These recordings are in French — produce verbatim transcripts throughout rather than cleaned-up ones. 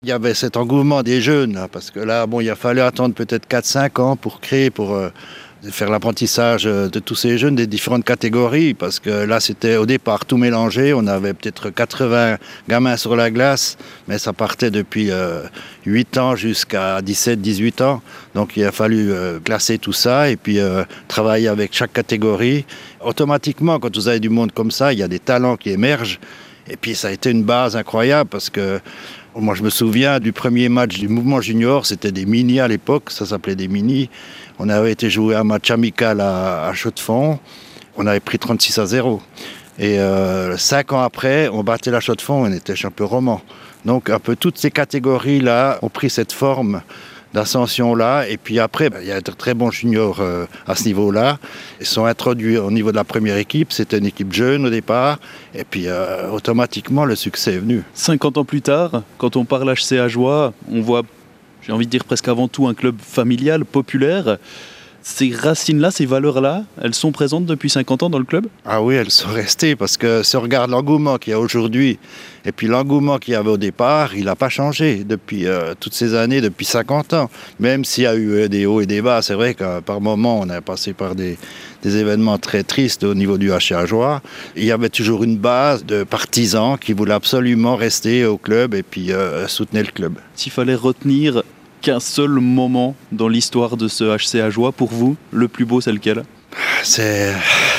Il y avait cet engouement des jeunes, là, parce que là, bon, il a fallu attendre peut-être quatre cinq ans pour créer, pour euh, faire l'apprentissage de tous ces jeunes des différentes catégories, parce que là, c'était au départ tout mélangé. On avait peut-être quatre-vingts gamins sur la glace, mais ça partait depuis euh, huit ans jusqu'à dix-sept dix-huit ans. Donc, il a fallu euh, classer tout ça et puis euh, travailler avec chaque catégorie. Automatiquement, quand vous avez du monde comme ça, il y a des talents qui émergent. Et puis, ça a été une base incroyable parce que moi, je me souviens du premier match du mouvement junior, c'était des mini à l'époque, ça s'appelait des mini. On avait été jouer un match amical à, à Chaux-de-Fonds, on avait pris trente-six à zéro. Et euh, cinq ans après, on battait la Chaux-de-Fonds, on était champion roman. Donc un peu toutes ces catégories-là ont pris cette forme d'ascension-là. Et puis après, ben, il y a de très bons juniors euh, à ce niveau-là. Ils sont introduits au niveau de la première équipe. C'était une équipe jeune au départ. Et puis euh, automatiquement, le succès est venu. cinquante ans plus tard, quand on parle H C Ajoie, on voit, j'ai envie de dire presque avant tout, un club familial, populaire. Ces racines-là, ces valeurs-là, elles sont présentes depuis cinquante ans dans le club ? Ah oui, elles sont restées parce que si on regarde l'engouement qu'il y a aujourd'hui et puis l'engouement qu'il y avait au départ, il n'a pas changé depuis euh, toutes ces années, depuis cinquante ans. Même s'il y a eu des hauts et des bas, c'est vrai que par moments, on a passé par des, des événements très tristes au niveau du H C Ajoie. Il y avait toujours une base de partisans qui voulaient absolument rester au club et puis euh, soutenir le club. S'il fallait retenir qu'un seul moment dans l'histoire de ce H C Ajoie, pour vous, le plus beau, c'est lequel ? C'est...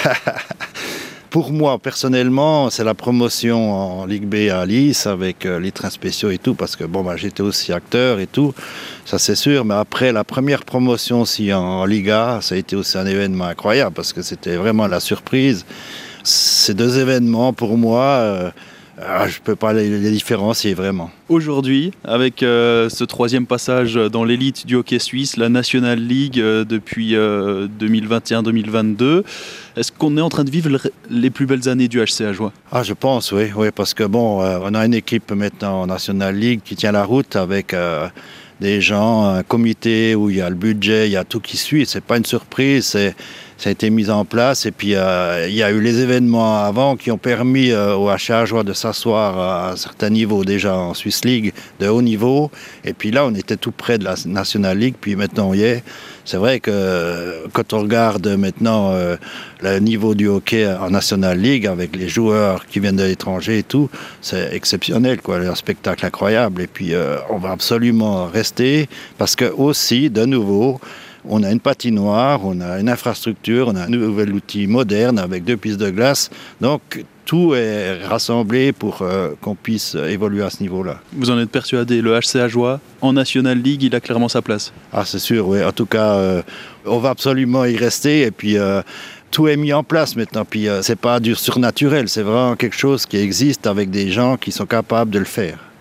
Pour moi, personnellement, c'est la promotion en Ligue B à Lys avec euh, les trains spéciaux et tout, parce que bon, bah, j'étais aussi acteur et tout, ça c'est sûr. Mais après, la première promotion aussi en, en Ligue A, ça a été aussi un événement incroyable, parce que c'était vraiment la surprise. Ces deux événements, pour moi... Euh, Ah, je ne peux pas les, les différencier vraiment. Aujourd'hui, avec euh, ce troisième passage dans l'élite du hockey suisse, la National League euh, depuis euh, deux mille vingt et un deux mille vingt-deux, est-ce qu'on est en train de vivre les plus belles années du H C Ajoie ? Ah, je pense, oui, oui, parce que bon, euh, on a une équipe maintenant en National League qui tient la route avec euh, des gens, un comité où il y a le budget, il y a tout qui suit. C'est pas une surprise, c'est ça a été mis en place et puis euh, il y a eu les événements avant qui ont permis euh, au H C Ajoie de s'asseoir à un certain niveau déjà en Swiss League de haut niveau et puis là on était tout près de la National League puis maintenant on y est. C'est vrai que euh, quand on regarde maintenant euh, le niveau du hockey en National League avec les joueurs qui viennent de l'étranger et tout, c'est exceptionnel quoi, un spectacle incroyable et puis euh, on va absolument rester parce que aussi de nouveau on a une patinoire, on a une infrastructure, on a un nouvel outil moderne avec deux pistes de glace. Donc, tout est rassemblé pour euh, qu'on puisse évoluer à ce niveau-là. Vous en êtes persuadé, le H C Ajoie, en National League, il a clairement sa place ? Ah, c'est sûr, oui. En tout cas, euh, on va absolument y rester. Et puis, euh, tout est mis en place maintenant. Puis, euh, c'est pas du surnaturel, c'est vraiment quelque chose qui existe avec des gens qui sont capables de le faire.